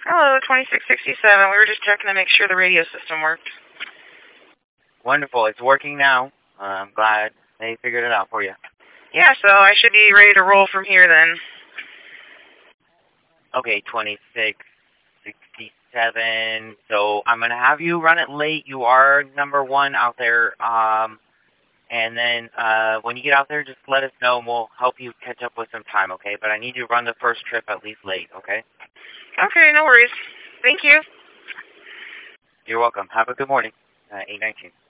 Hello, 2667. We were just checking to make sure the radio system worked. Wonderful. It's working now. I'm glad they figured it out for you. Yeah, so I should be ready to roll from here then. Okay, 2667. So I'm going to have you run it late. You are number one out there. And then when you get out there, just let us know and we'll help you catch up with some time, okay? But I need you to run the first trip at least late, okay? Okay, no worries. Thank you. You're welcome. Have a good morning. 819.